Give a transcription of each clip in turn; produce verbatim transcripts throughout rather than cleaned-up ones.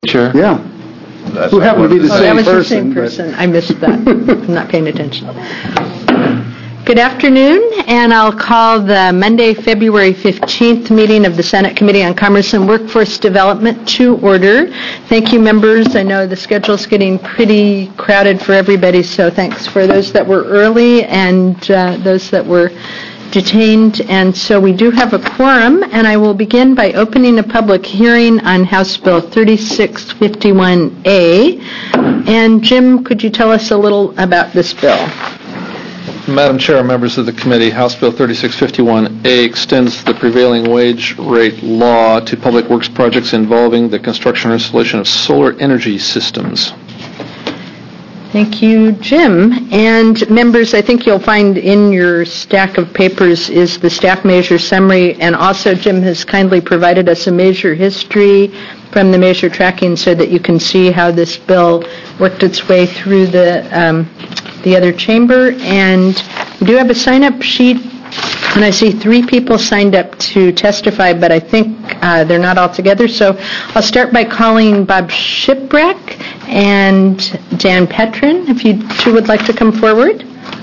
Sure. Yeah. That's Who happened to be the Oh, same that was person. the same but- person. I missed that. I'm not paying attention. Good afternoon, and I'll call the Monday, February fifteenth meeting of the Senate Committee on Commerce and Workforce Development to order. Thank you, members. I know the schedule's getting pretty crowded for everybody, so thanks for those that were early and uh, those that were detained. And so we do have a quorum, and I will begin by opening a public hearing on House Bill thirty-six fifty-one A. And Jim, could you tell us a little about this bill? Madam Chair, members of the committee, House Bill thirty-six fifty-one A extends the prevailing wage rate law to public works projects involving the construction or installation of solar energy systems. Thank you, Jim. And members, I think you'll find in your stack of papers is the staff measure summary, and also Jim has kindly provided us a measure history from the measure tracking so that you can see how this bill worked its way through the um, the other chamber. And we do have a sign-up sheet, and I see three people signed up to testify, but I think uh, they're not all together. So I'll start by calling Bob Shipwreck and Dan Petrin, if you two would like to come forward.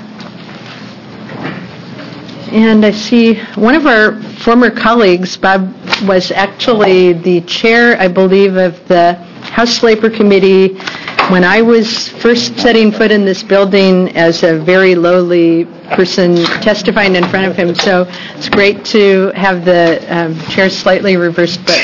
And I see one of our former colleagues, Bob, was actually the chair, I believe, of the House Labor Committee when I was first setting foot in this building as a very lowly person testifying in front of him. So it's great to have the um, chair slightly reversed. But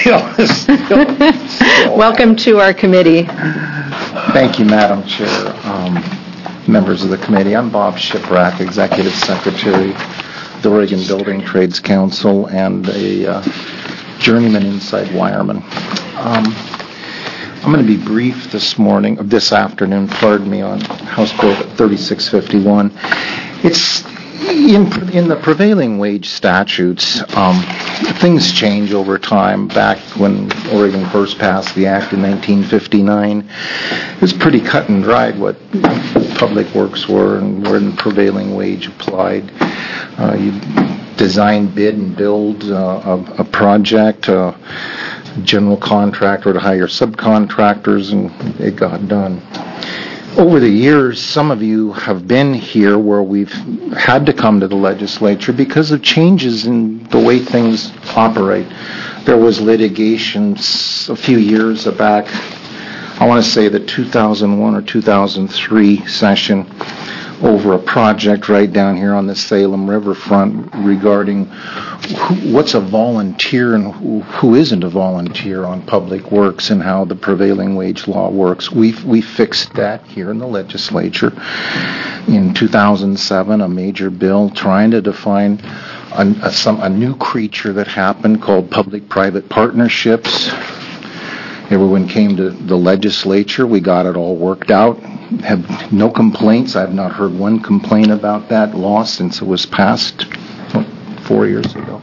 welcome to our committee. Thank you, Madam Chair. Um, members of the committee, I'm Bob Shipwreck, Executive Secretary of the Oregon Building Trades Council and a uh, journeyman inside wireman. Um, I'm going to be brief this morning, or this afternoon, pardon me, on House Bill thirty-six fifty-one. It's in, in the prevailing wage statutes, um, things change over time. Back when Oregon first passed the act in nineteen fifty-nine, it was pretty cut and dried what public works were and when prevailing wage applied. Uh, you design, bid, and build uh, a, a project. Uh, general contractor to hire subcontractors, and it got done. Over the years, some of you have been here where we've had to come to the legislature because of changes in the way things operate. There was litigation a few years back, I want to say the two thousand one or two thousand three session, over a project right down here on the Salem riverfront regarding who, what's a volunteer and who, who isn't a volunteer on public works and how the prevailing wage law works. We we fixed that here in the legislature in two thousand seven, a major bill trying to define a, a, some, a new creature that happened called public-private partnerships. Everyone came to the legislature. We got it all worked out. Have no complaints. I've not heard one complaint about that law since it was passed what, four years ago.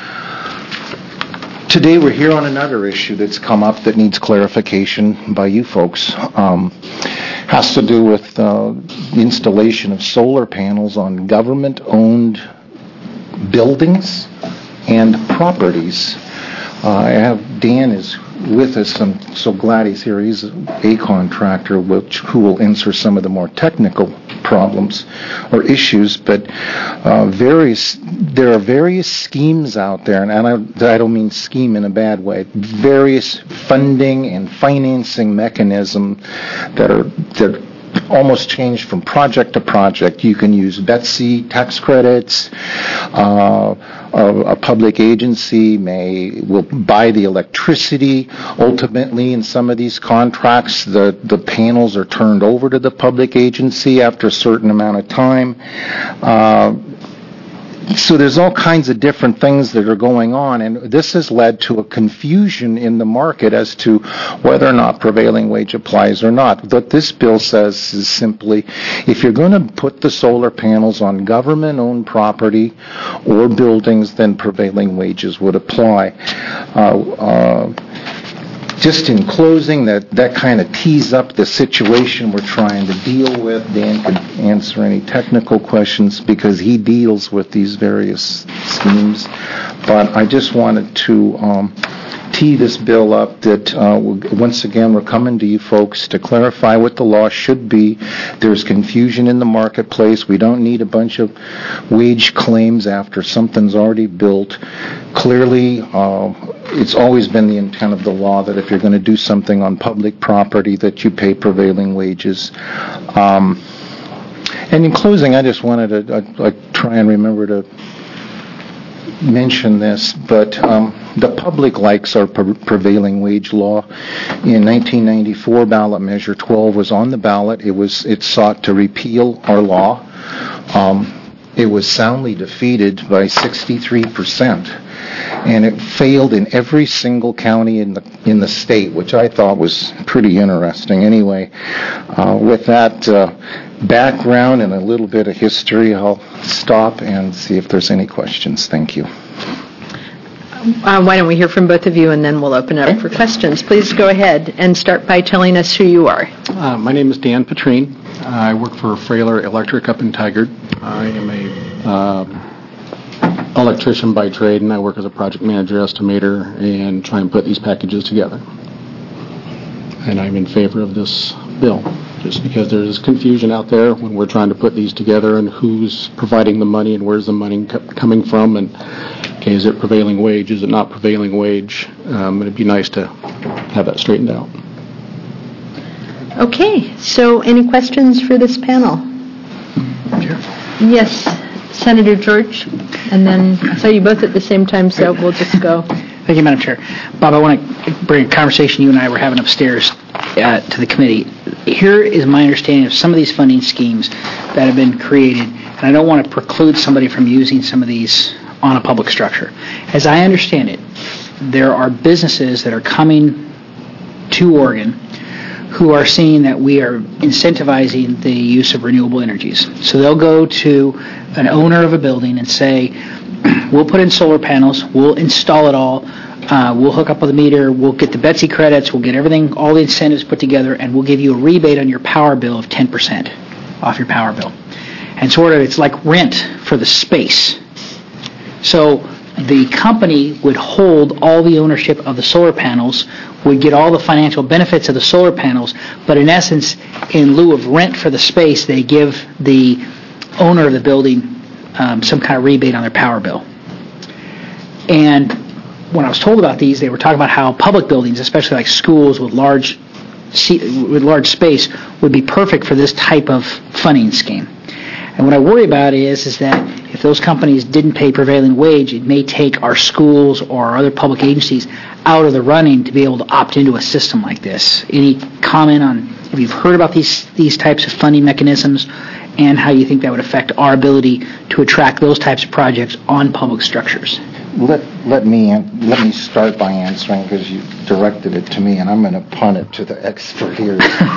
Today we're here on another issue that's come up that needs clarification by you folks. Um, has to do with uh, the installation of solar panels on government-owned buildings and properties. Uh, I have Dan is with us. I'm so glad he's here. He's a contractor which, who will answer some of the more technical problems or issues, but uh, various there are various schemes out there, and I, I don't mean scheme in a bad way, various funding and financing mechanisms that are that almost changed from project to project. You can use B E T S I tax credits. Uh, a, a public agency may will buy the electricity. Ultimately, in some of these contracts, the, the panels are turned over to the public agency after a certain amount of time. Uh, So there's all kinds of different things that are going on, and this has led to a confusion in the market as to whether or not prevailing wage applies or not. What this bill says is simply, if you're going to put the solar panels on government-owned property or buildings, then prevailing wages would apply. Uh, uh, Just in closing, that, that kind of tees up the situation we're trying to deal with. Dan can answer any technical questions because he deals with these various schemes. But I just wanted to um, tee this bill up that, uh, once again, we're coming to you folks to clarify what the law should be. There's confusion in the marketplace. We don't need a bunch of wage claims after something's already built. Clearly, uh, it's always been the intent of the law that if you're going to do something on public property, that you pay prevailing wages. Um, and in closing, I just wanted to I, I try and remember to mention this, but um, the public likes our pre- prevailing wage law. In nineteen ninety-four, ballot measure twelve was on the ballot. It was it sought to repeal our law. Um, it was soundly defeated by sixty-three percent, and it failed in every single county in the in the state, which I thought was pretty interesting. Anyway, uh, with that uh, background and a little bit of history, I'll stop and see if there's any questions. Thank you. Uh, why don't we hear from both of you, and then we'll open it up for questions. Please go ahead and start by telling us who you are. Uh, my name is Dan Petrine. Uh, I work for Frailer Electric up in Tigard. I am a uh, electrician by trade, and I work as a project manager estimator and try and put these packages together. And I'm in favor of this bill, just because there's confusion out there when we're trying to put these together and who's providing the money and where's the money co- coming from, and okay, is it prevailing wage, is it not prevailing wage? Um, it'd be nice to have that straightened out. Okay, so any questions for this panel? Sure. Yes, Senator George, and then I saw you both at the same time, so we'll just go. Thank you, Madam Chair. Bob, I want to bring a conversation you and I were having upstairs uh, to the committee. Here is my understanding of some of these funding schemes that have been created, and I don't want to preclude somebody from using some of these on a public structure. As I understand it, there are businesses that are coming to Oregon who are seeing that we are incentivizing the use of renewable energies. So they'll go to an owner of a building and say, we'll put in solar panels, we'll install it all, uh, we'll hook up with a meter, we'll get the Betsy credits, we'll get everything, all the incentives put together, and we'll give you a rebate on your power bill of ten percent off your power bill. And sort of, it's like rent for the space. So the company would hold all the ownership of the solar panels, would get all the financial benefits of the solar panels, but in essence, in lieu of rent for the space, they give the owner of the building um, some kind of rebate on their power bill. And when I was told about these, they were talking about how public buildings, especially like schools with large with large space, would be perfect for this type of funding scheme. And what I worry about is, is that if those companies didn't pay prevailing wage, it may take our schools or our other public agencies out of the running to be able to opt into a system like this. Any comment on if you've heard about these these types of funding mechanisms and how you think that would affect our ability to attract those types of projects on public structures? Let let me let me start by answering, because you directed it to me, and I'm going to punt it to the expert here.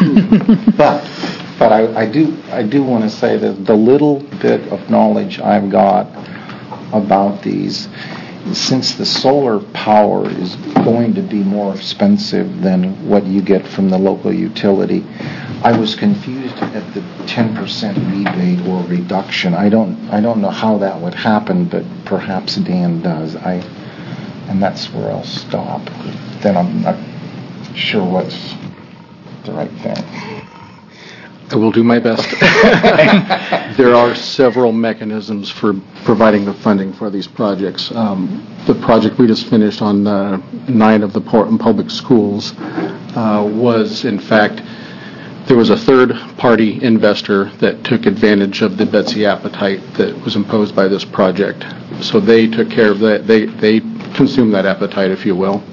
but but I, I do I do want to say that the little bit of knowledge I've got about these, since the solar power is going to be more expensive than what you get from the local utility, I was confused at the ten percent rebate or reduction. I don't I don't know how that would happen, but perhaps Dan does. I and that's where I'll stop. Then I'm not sure what's the right thing. I will do my best. There are several mechanisms for providing the funding for these projects. Um, the project we just finished on uh, nine of the Portland public schools uh, was, in fact, there was a third-party investor that took advantage of the Betsy appetite that was imposed by this project. So they took care of that. They, they consumed that appetite, if you will.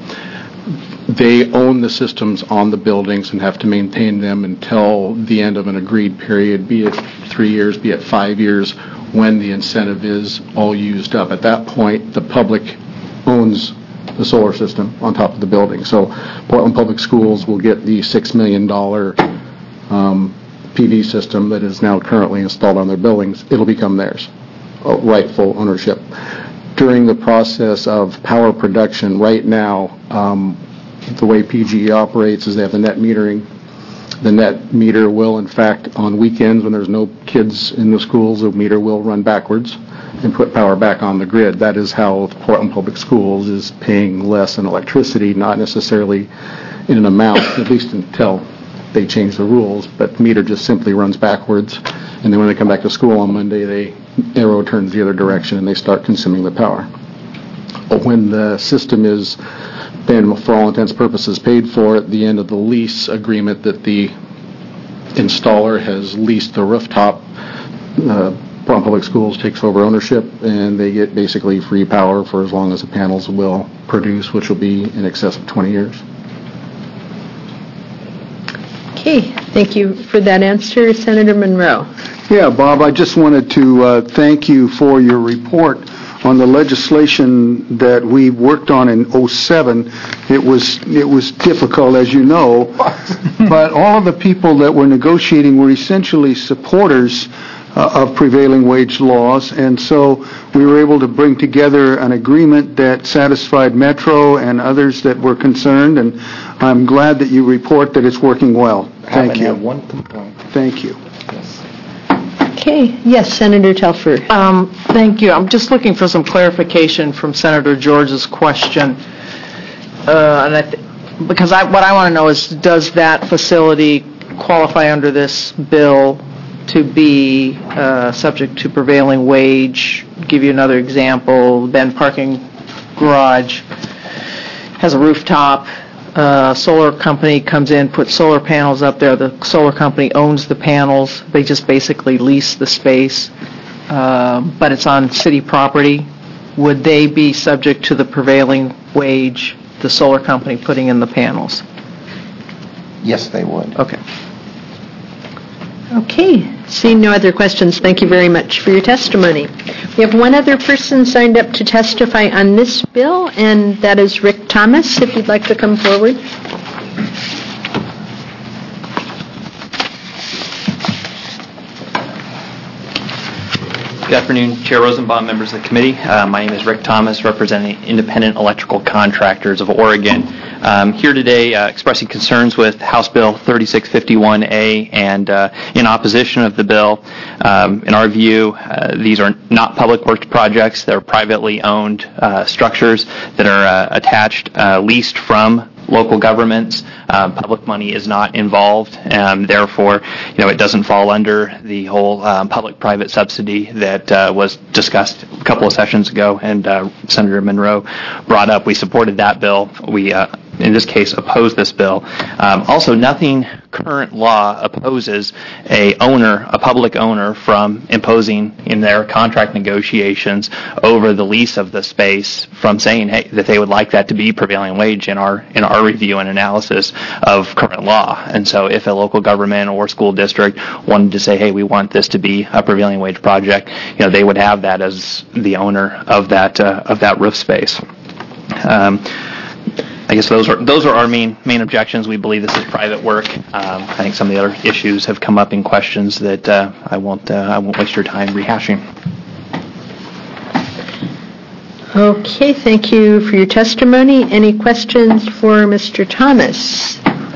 They own the systems on the buildings and have to maintain them until the end of an agreed period, be it three years, be it five years, when the incentive is all used up. At that point, the public owns the solar system on top of the building. So Portland Public Schools will get the six million dollars um, P V system that is now currently installed on their buildings. It'll become theirs, rightful ownership. During the process of power production, right now, um, the way P G E operates is they have the net metering. The net meter will, in fact, on weekends when there's no kids in the schools, the meter will run backwards. and put power back on the grid. That is how Portland Public Schools is paying less in electricity, not necessarily in an amount, at least until they change the rules, but the meter just simply runs backwards, and then when they come back to school on Monday, the arrow turns the other direction and they start consuming the power. But when the system is, been, for all intents and purposes, paid for at the end of the lease agreement that the installer has leased the rooftop, uh, Portland Public Schools takes over ownership, and they get basically free power for as long as the panels will produce, which will be in excess of twenty years. Okay, thank you for that answer. Senator Monroe. Yeah, Bob, I just wanted to uh, thank you for your report on the legislation that we worked on in oh seven. It was it was difficult, as you know, but all of the people that were negotiating were essentially supporters uh, of prevailing wage laws, and so we were able to bring together an agreement that satisfied Metro and others that were concerned, and I'm glad that you report that it's working well. Thank you. I have one complaint. Thank you. Okay, yes, Senator Telfer. Um, thank you. I'm just looking for some clarification from Senator George's question. Uh, and I th- because I, what I want to know is, does that facility qualify under this bill to be uh, subject to prevailing wage? Give you another example. Ben Parking Garage has a rooftop. Uh, solar company comes in, puts solar panels up there. The solar company owns the panels. They just basically lease the space, uh, but it's on city property. Would they be subject to the prevailing wage, the solar company putting in the panels? Yes, they would. Okay. Okay, seeing no other questions, thank you very much for your testimony. We have one other person signed up to testify on this bill, and that is Rick Thomas, if you'd like to come forward. Good afternoon, Chair Rosenbaum, members of the committee. Uh, my name is Rick Thomas, representing Independent Electrical Contractors of Oregon. Um, here today uh, expressing concerns with House Bill thirty-six fifty-one A and uh, in opposition of the bill. Um, in our view, uh, these are not public works projects. They're privately owned uh, structures that are uh, attached, uh, leased from local governments. Um, public money is not involved, and therefore, you know, it doesn't fall under the whole um, public-private subsidy that uh, was discussed a couple of sessions ago, and uh, Senator Monroe brought up. We supported that bill. We, uh, in this case, opposed this bill. Um, also, nothing current law opposes a owner, a public owner, from imposing in their contract negotiations over the lease of the space from saying, hey, that they would like that to be prevailing wage in our in our review and analysis of current law. And so if a local government or school district wanted to say, hey, we want this to be a prevailing wage project, you know, they would have that as the owner of that uh, of that roof space. Um, I guess those are those are our main main objections. We believe this is private work. Um, I think some of the other issues have come up in questions that uh, I won't uh, I won't waste your time rehashing. Okay, thank you for your testimony. Any questions for Mister Thomas?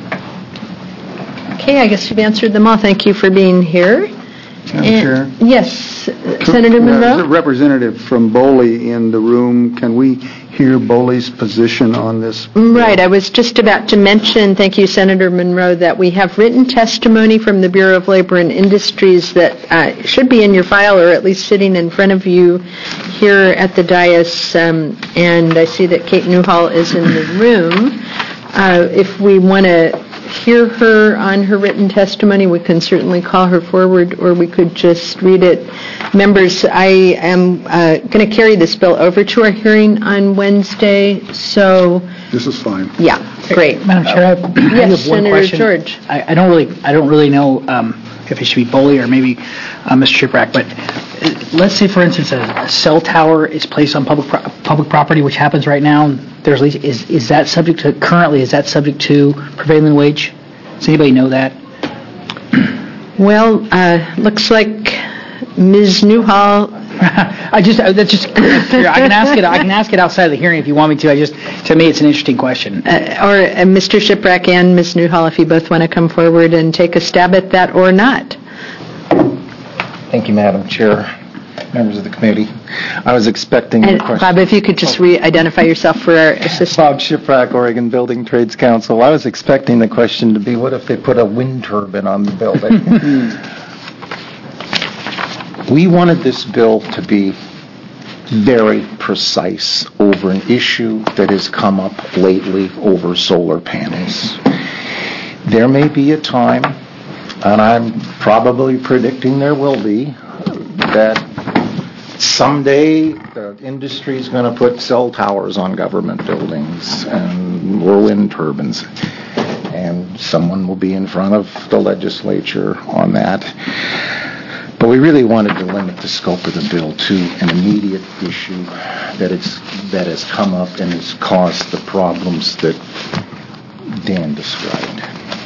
Okay, I guess you've answered them all. Thank you for being here. Madam Chair? Yes, Senator There's a Monroe? representative from Boley in the room. Can we hear Boley's position on this? Right, I was just about to mention, thank you, Senator Monroe, that we have written testimony from the Bureau of Labor and Industries that uh, should be in your file, or at least sitting in front of you here at the dais, um, and I see that Kate Newhall is in the room. Uh, if we want to hear her on her written testimony, we can certainly call her forward, or we could just read it. Members, I am uh, going to carry this bill over to our hearing on Wednesday, so... This is fine. Yeah, great. Madam Chair, I have, I Yes, have one Senator question. George. I, I don't really, I don't really know um, if it should be Boley or maybe uh, Mister Shiprack, but uh, let's say, for instance, a, a cell tower is placed on public pro- public property, which happens right now. There's lease. Is is that subject to currently? Is that subject to prevailing wage? Does anybody know that? Well, uh, looks like Miz Newhall... I just uh, that's just I can ask it. I can ask it outside of the hearing if you want me to. I just to me it's an interesting question. Uh, or uh, Mister Shiprack and Miz Newhall, if you both want to come forward and take a stab at that or not. Thank you, Madam Chair. members of the committee. I was expecting And the question. Bob, if you could just re-identify yourself for our assistant. Bob Shiprack, Oregon Building Trades Council. I was expecting the question to be, what if they put a wind turbine on the building? We wanted this bill to be very precise over an issue that has come up lately over solar panels. There may be a time, and I'm probably predicting there will be, that someday the industry is going to put cell towers on government buildings and or wind turbines, and someone will be in front of the legislature on that. But we really wanted to limit the scope of the bill to an immediate issue that it's that has come up and has caused the problems that Dan described.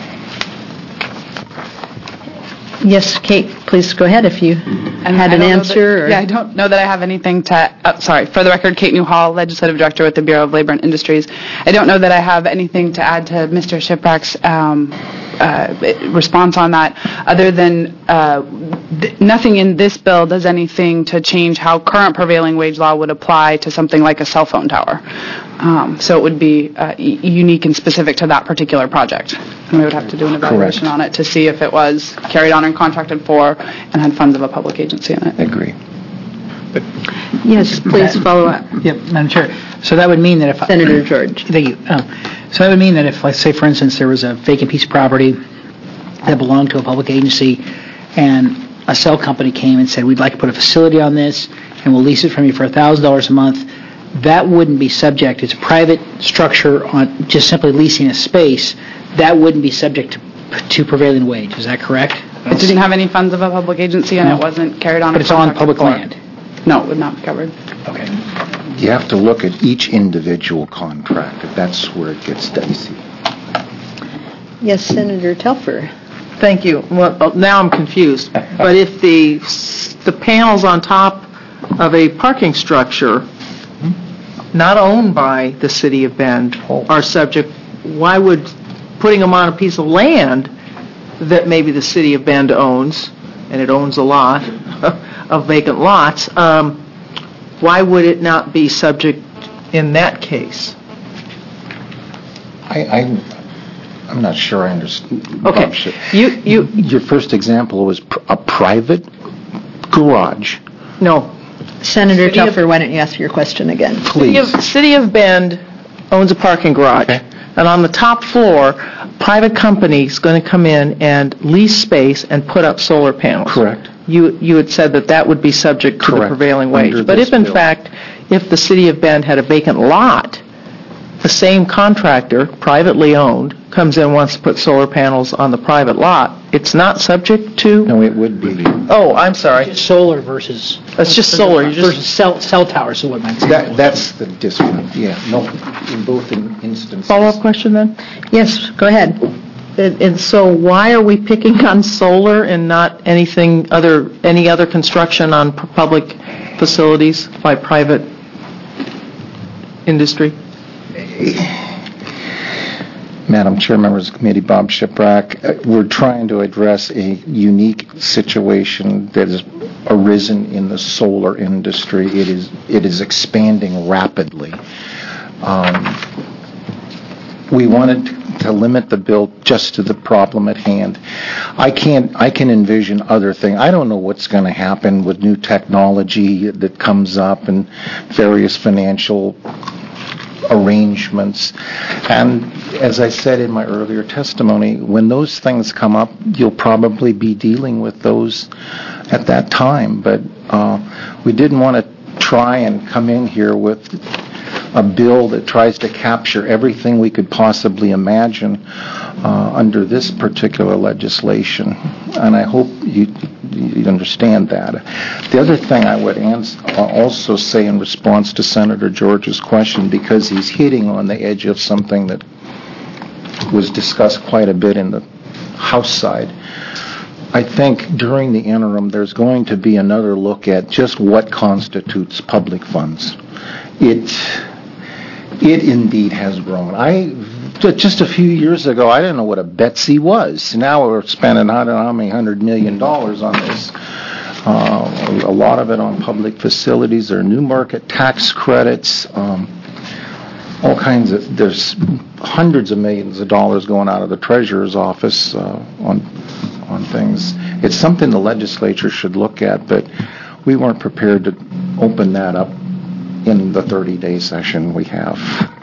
Yes, Kate, please go ahead if you And had I an don't know answer. that- or- Yeah, I don't know that I have anything to, uh, sorry, for the record, Kate Newhall, Legislative Director with the Bureau of Labor and Industries. I don't know that I have anything to add to Mister Shiprack's um, uh, response on that, other than uh, th- nothing in this bill does anything to change how current prevailing wage law would apply to something like a cell phone tower. Um, So it would be uh, y- unique and specific to that particular project. And we would have to do an evaluation Correct. on it to see if it was carried on and contracted for and had funds of a public agency in it. I agree. Yes, please follow up. Yep, Madam Chair. So that would mean that if... Senator George. Thank you. Um, So that would mean that if, let's say, for instance, there was a vacant piece of property that belonged to a public agency, and a cell company came and said, we'd like to put a facility on this, and we'll lease it from you for one thousand dollars a month, that wouldn't be subject. It's a private structure on just simply leasing a space. That wouldn't be subject to, to prevailing wage. Is that correct? It didn't have any funds of a public agency, and No. it wasn't carried on. But or it's on contracted public for. land. No, it would not be covered. Okay. You have to look at each individual contract. That's where it gets dicey. Yes, Senator Telfer. Thank you. Well, now I'm confused. But if the, the panels on top of a parking structure not owned by the city of Bend are subject, why would putting them on a piece of land that maybe the city of Bend owns, and it owns a lot of vacant lots, um, why would it not be subject in that case? I, I, I'm not sure I understand. Okay. You, you, Your first example was pr- a private garage. no. Senator City of- Telfer, why don't you ask your question again? City of, Please. City of Bend owns a parking garage. Okay. And on the top floor, private company's going to come in and lease space and put up solar panels. Correct. You, you had said that that would be subject to the Correct. prevailing Under wage. But this if in bill. fact, if the City of Bend had a vacant lot, the same contractor, privately owned, comes in and wants to put solar panels on the private lot, it's not subject to? No, it would be. Oh, I'm sorry. Solar versus... It's just solar. You just- Versus cell, cell towers, is what I'm saying. That, that's the difference, yeah. No, in both in- instances. Follow-up question then? Yes, go ahead. And and so why are we picking on solar and not anything other, any other construction on p- public facilities by private industry? Madam Chair, members of the committee, Bob Shiprack, uh, we're trying to address a unique situation that has arisen in the solar industry. It is it is expanding rapidly. Um, we wanted to limit the bill just to the problem at hand. I can't. I can envision other things. I don't know what's going to happen with new technology that comes up and various financial arrangements. And as I said in my earlier testimony, when those things come up, you'll probably be dealing with those at that time. But uh, we didn't want to try and come in here with a bill that tries to capture everything we could possibly imagine uh, under this particular legislation. And I hope you, you understand that. The other thing I would ans- also say in response to Senator George's question, because he's hitting on the edge of something that was discussed quite a bit in the House side, I think during the interim there's going to be another look at just what constitutes public funds. It, it indeed has grown. I Just a few years ago, I didn't know what a Betsy was. Now we're spending I don't know how many hundred million dollars on this. uh, a lot of it on public facilities. There are new market tax credits, um, all kinds of, there's hundreds of millions of dollars going out of the treasurer's office uh, on on things. It's something the legislature should look at, but we weren't prepared to open that up in the thirty-day session we have.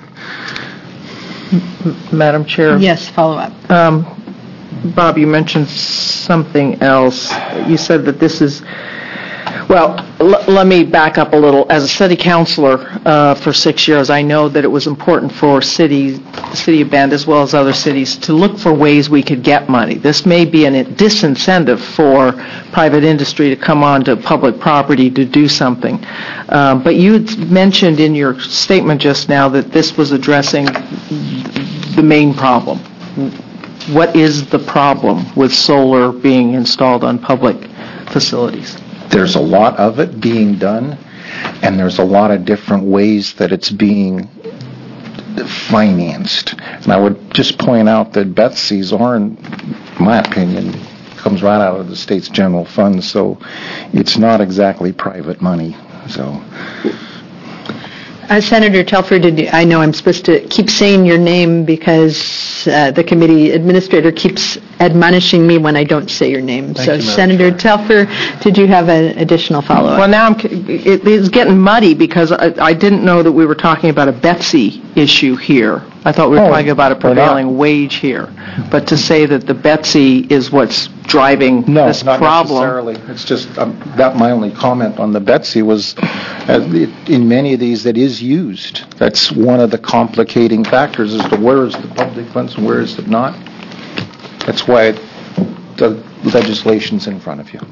Madam Chair? Yes, follow up. Um, Bob, you mentioned something else. You said that this is, well, l- let me back up a little. As a city councilor uh, for six years, I know that it was important for city, the city of Bend as well as other cities to look for ways we could get money. This may be a disincentive for private industry to come onto public property to do something. Um, but you mentioned in your statement just now that this was addressing the main problem. What is the problem with solar being installed on public facilities? There's a lot of it being done, and there's a lot of different ways that it's being financed. And I would just point out that Betsy's are, in my opinion, comes right out of the state's general fund, so it's not exactly private money. So. Uh, Senator Telfer, did you, I know I'm supposed to keep saying your name because uh, the committee administrator keeps admonishing me when I don't say your name. Thank so, you, Senator Telfer, did you have an additional follow-up? Well, now I'm, it is getting muddy because I, I didn't know that we were talking about a Betsy issue here. I thought we were Oh, talking about a we're not. prevailing wage here. But to say that the Betsy is what's driving No, this not problem. necessarily. It's just um, that my only comment on the Betsy was, uh, it, in many of these, that is used. That's one of the complicating factors as to where is the public funds and where is it not. That's why the legislation's in front of you.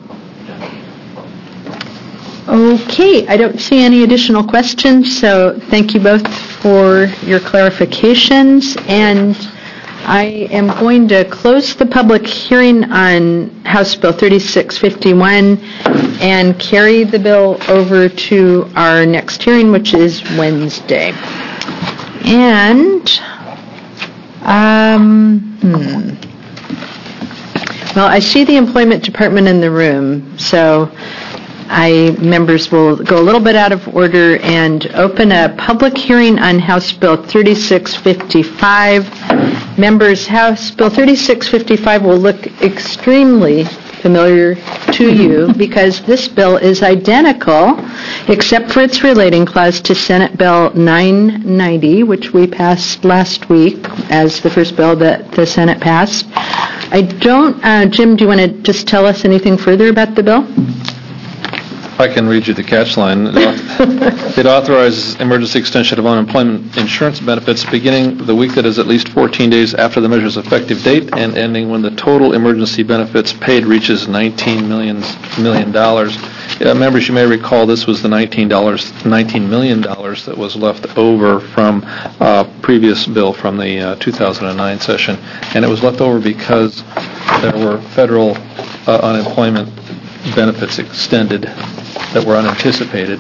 Okay, I don't see any additional questions, so thank you both for your clarifications. And I am going to close the public hearing on House Bill thirty-six fifty-one and carry the bill over to our next hearing, which is Wednesday. And, um, hmm. Well, I see the Employment Department in the room, so I, members will go a little bit out of order and open a public hearing on House Bill thirty-six fifty-five. Members, House Bill thirty-six fifty-five will look extremely familiar to you because this bill is identical, except for its relating clause, to Senate Bill nine ninety, which we passed last week as the first bill that the Senate passed. I don't, uh, Jim, do you want to just tell us anything further about the bill? I can read you the catch line. It authorizes emergency extension of unemployment insurance benefits beginning the week that is at least fourteen days after the measure's effective date and ending when the total emergency benefits paid reaches nineteen million dollars. Uh, members, you may recall this was the nineteen million dollars that was left over from uh, previous bill from the uh, two thousand nine session, and it was left over because there were federal uh, unemployment benefits extended that were unanticipated.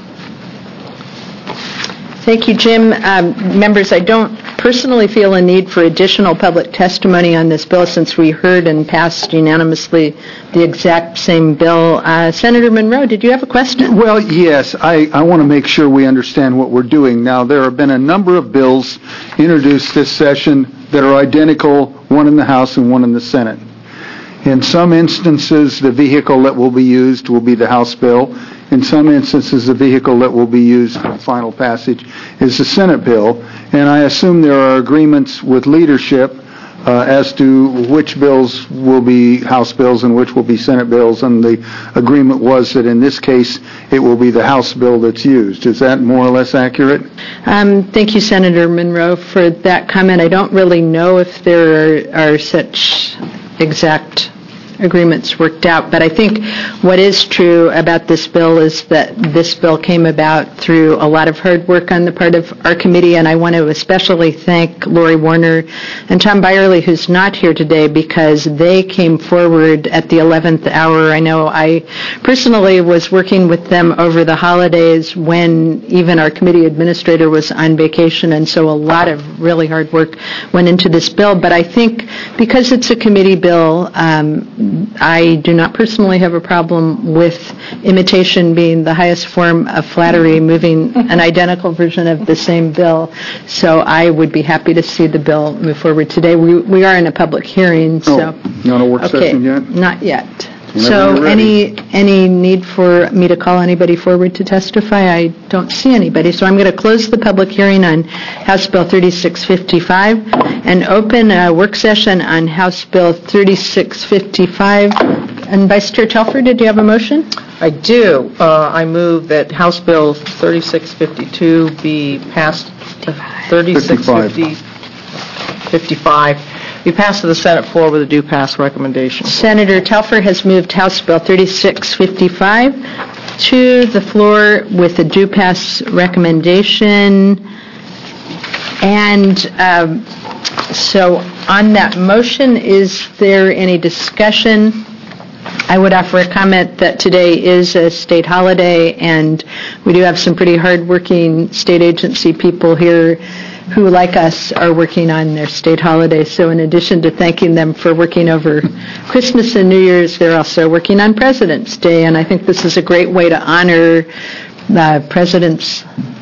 Thank you, Jim. Um, members, I don't personally feel a need for additional public testimony on this bill since we heard and passed unanimously the exact same bill. Uh, Senator Monroe, did you have a question? Well, yes. I, I want to make sure we understand what we're doing. Now, there have been a number of bills introduced this session that are identical, one in the House and one in the Senate. In some instances, the vehicle that will be used will be the House bill. In some instances, the vehicle that will be used for final passage is the Senate bill. And I assume there are agreements with leadership uh, as to which bills will be House bills and which will be Senate bills. And the agreement was that in this case, it will be the House bill that's used. Is that more or less accurate? Um, thank you, Senator Monroe, for that comment. I don't really know if there are, are such exact agreements worked out, but I think what is true about this bill is that this bill came about through a lot of hard work on the part of our committee, and I want to especially thank Lori Warner and Tom Byerly, who's not here today, because they came forward at the eleventh hour. I know I personally was working with them over the holidays when even our committee administrator was on vacation, and so a lot of really hard work went into this bill, but I think because it's a committee bill, um, I do not personally have a problem with imitation being the highest form of flattery, moving an identical version of the same bill. So I would be happy to see the bill move forward today. We we are in a public hearing, so. Oh, you on a work Okay, session yet? not yet. Whenever So you're ready. any, any need for me to call anybody forward to testify? I don't see anybody. So I'm going to close the public hearing on House Bill thirty-six fifty-five and open a work session on House Bill thirty-six fifty-five. And Vice Chair Telfer, did you have a motion? I do. Uh, I move that House Bill thirty-six fifty-two be passed, thirty-six fifty, fifty-five, be passed to the Senate floor with a due pass recommendation. Senator Telfer has moved House Bill thirty-six fifty-five to the floor with a due pass recommendation. And um, so on that motion, is there any discussion? I would offer a comment that today is a state holiday, and we do have some pretty hard-working state agency people here who, like us, are working on their state holidays. So in addition to thanking them for working over Christmas and New Year's, they're also working on President's Day, and I think this is a great way to honor the presidents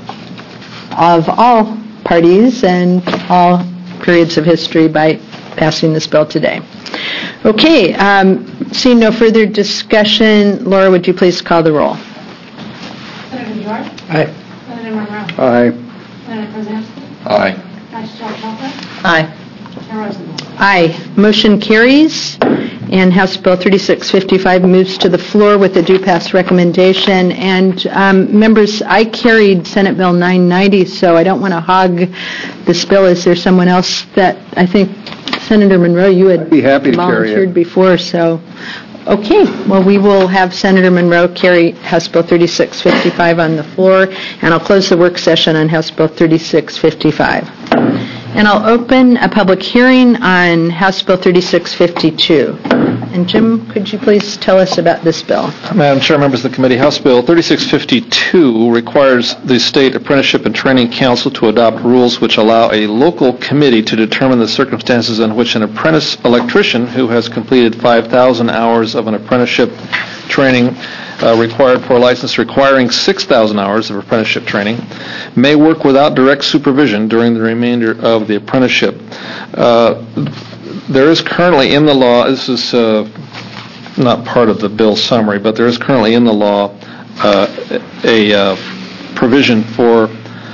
of all parties and all periods of history by passing this bill today. Okay, um, seeing no further discussion, Laura, would you please call the roll? Senator George? Aye. Senator Monroe? Aye. Senator Krasinski? Aye. Vice Chair Telfer? Aye. Chair Rosenbaum? Aye. Motion carries, and House Bill thirty-six fifty-five moves to the floor with a due pass recommendation. And um, members, I carried Senate Bill nine ninety, so I don't want to hog this bill. Is there someone else that, I think, Senator Monroe, you had I'd be happy to carry it. volunteered before, so, okay. Well, we will have Senator Monroe carry House Bill thirty-six fifty-five on the floor, and I'll close the work session on House Bill thirty-six fifty-five. And I'll open a public hearing on House Bill thirty-six fifty-two. And Jim, could you please tell us about this bill? Madam Chair, members of the committee, House Bill thirty-six fifty-two requires the State Apprenticeship and Training Council to adopt rules which allow a local committee to determine the circumstances in which an apprentice electrician who has completed five thousand hours of an apprenticeship training uh, required for a license requiring six thousand hours of apprenticeship training may work without direct supervision during the remainder of the apprenticeship. Uh, There is currently in the law, this is uh, not part of the bill summary, but there is currently in the law uh, a uh, provision for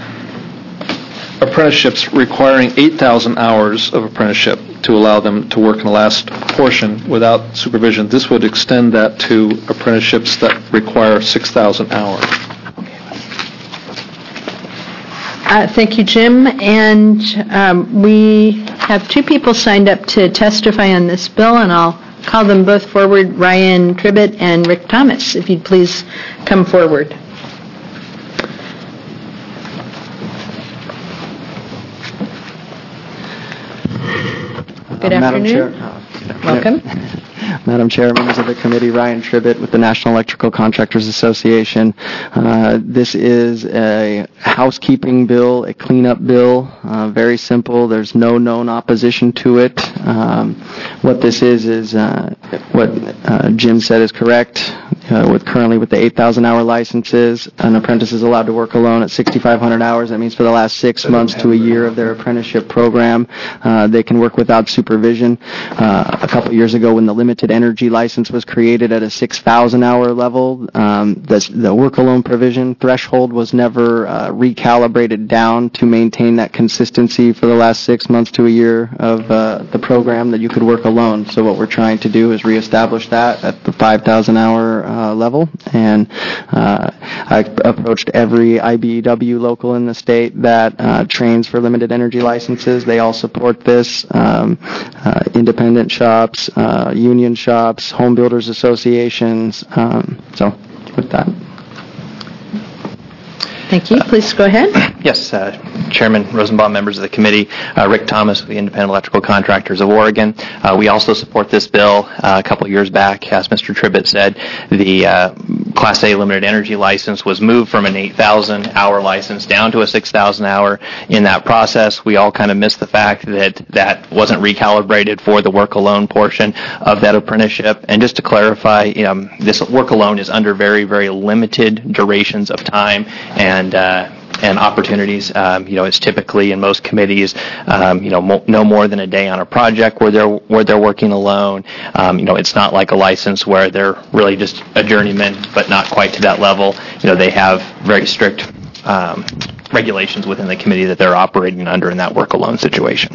apprenticeships requiring eight thousand hours of apprenticeship to allow them to work in the last portion without supervision. This would extend that to apprenticeships that require six thousand hours. Uh, thank you, Jim. And um, we have two people signed up to testify on this bill, and I'll call them both forward, Ryan Tribbett and Rick Thomas, if you'd please come forward. Good Uh, Madam Chair. afternoon. Uh, Welcome. Madam Chair, members of the committee, Ryan Tribbett with the National Electrical Contractors Association. Uh, this is a housekeeping bill, a cleanup bill, uh, very simple. There's no known opposition to it. Um, what this is is uh, what uh, Jim said is correct. Uh, with currently with the eight thousand hour licenses, an apprentice is allowed to work alone at sixty-five hundred hours. That means for the last six months to a year of their apprenticeship program, uh, they can work without supervision. Uh, a couple years ago, when the limited energy license was created at a six thousand hour level, um, the, the work alone provision threshold was never uh, recalibrated down to maintain that consistency for the last six months to a year of uh, the program that you could work alone. So what we're trying to do is reestablish that at the five thousand hour uh, Uh, level, and uh, I approached every I B E W local in the state that uh, trains for limited energy licenses. They all support this. Um, uh, independent shops, uh, union shops, home builders associations. Um, so with that. Thank you. Please go ahead. Yes, uh, Chairman Rosenbaum, members of the committee, uh, Rick Thomas with the Independent Electrical Contractors of Oregon. Uh, we also support this bill. Uh, a couple of years back, as Mister Tribbett said, the uh, Class A limited energy license was moved from an eight thousand hour license down to a six thousand hour. In that process, we all kind of missed the fact that that wasn't recalibrated for the work alone portion of that apprenticeship. And just to clarify, um, this work alone is under very, very limited durations of time and uh, and opportunities. Um, you know, it's typically in most committees, um, you know, mo- no more than a day on a project where they're where they're working alone. Um, you know, it's not like a license where they're really just a journeyman, but not quite to that level. You know, they have very strict um, regulations within the committee that they're operating under in that work alone situation.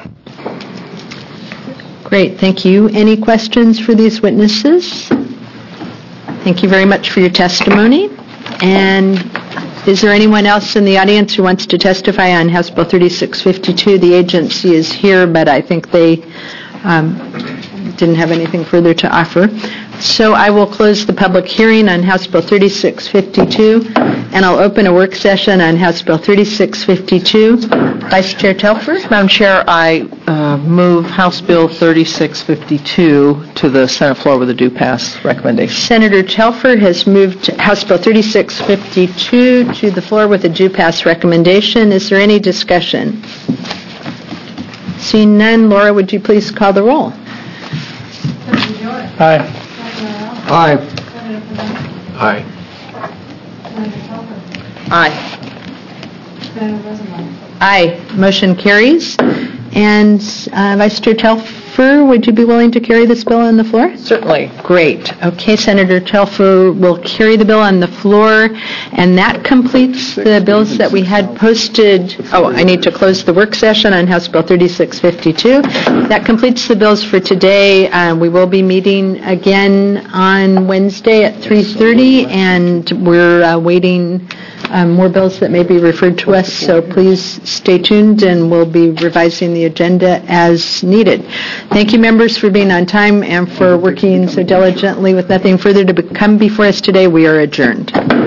Great, thank you. Any questions for these witnesses? Thank you very much for your testimony. And is there anyone else in the audience who wants to testify on House Bill thirty-six fifty-two? The agency is here, but I think they um, didn't have anything further to offer. So I will close the public hearing on House Bill thirty-six fifty-two, and I'll open a work session on House Bill thirty-six fifty-two. Vice Chair Telfer? Madam Chair, I uh, move House Bill thirty-six fifty-two to the Senate floor with a due pass recommendation. Senator Telfer has moved House Bill thirty-six fifty-two to the floor with a due pass recommendation. Is there any discussion? Seeing none, Laura, would you please call the roll? Senator George. Aye. Senator Ralph. Aye. Senator Fernandez. Aye. Senator Telfer. Aye. Senator Rosenbaum. Aye. Motion carries. And uh, Vice Chair Telfer, would you be willing to carry this bill on the floor? Certainly. Great. Okay, Senator Telfer will carry the bill on the floor, and that completes the bills that we had posted. Oh, I need to close the work session on House Bill thirty-six fifty-two. That completes the bills for today. Uh, we will be meeting again on Wednesday at three thirty, and we're uh, waiting um, more bills that may be referred to us, so please stay tuned, and we'll be revising the agenda as needed. Thank you, members, for being on time and for working so diligently. With nothing further to come before us today, we are adjourned.